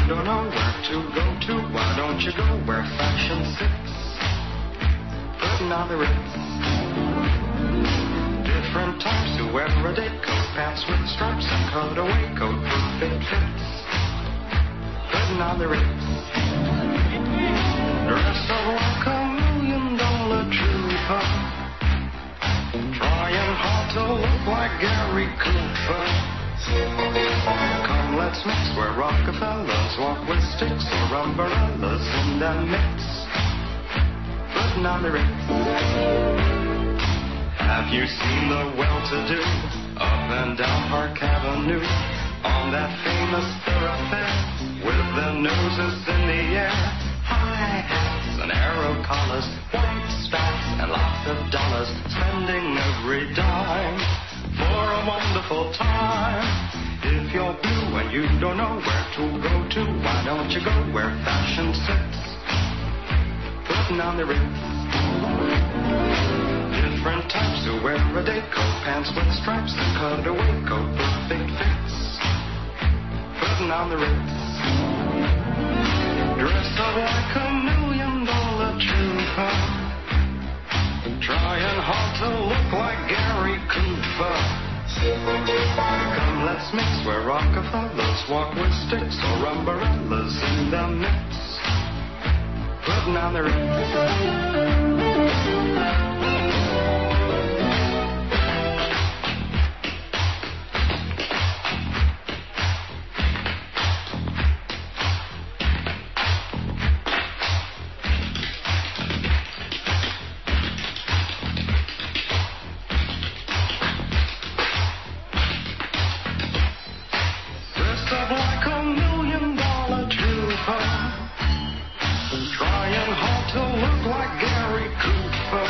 don't know where to go to, why don't you go where fashion sits? Putting on the Ritz. Different types who wear a day coat, pants with stripes and cutaway coat, perfect fits. Putting on the Ritz. Dressed up like $1 million trooper, trying hard to look like Gary Cooper. Come, let's mix where Rockefellers walk with sticks or umbrellas in their mix. Putting on the Ritz. Have you seen the well-to-do up and down Park Avenue on that famous thoroughfare with their noses in the air? High hats and arrow collars, white spats and lots of dollars, spending every dime for a wonderful time. If you're blue and you don't know where to go to, why don't you go where fashion sits? Putting on the Ritz. Different types who wear a day coat, pants with stripes and cutaway coat, perfect fits. Putting on the Ritz. Dressed up like $1 million trooper, trying hard to look like Gary Cooper. Come, let's mix where Rockefellers walk with sticks or umbrellas in their mix. Putting on the Ritz. Like $1 million trooper, trying hard to look like Gary Cooper.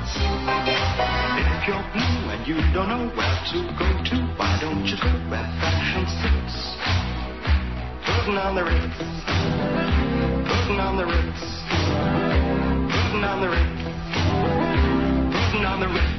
If you're blue and you don't know where to go to, why don't you go where fashion sits? Putting on the Ritz. Putting on the Ritz. Putting on the Ritz. Putting on the Ritz.